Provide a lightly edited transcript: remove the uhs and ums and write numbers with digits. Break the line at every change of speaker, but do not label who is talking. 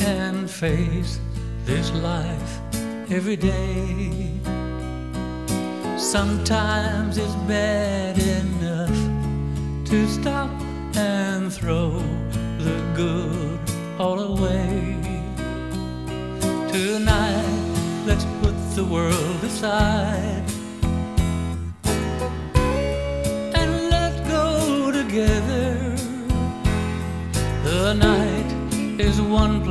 and face this life every day. Sometimes it's bad enough to stop and throw the good all away. Tonight, let's put the world aside and let's go together. The night is one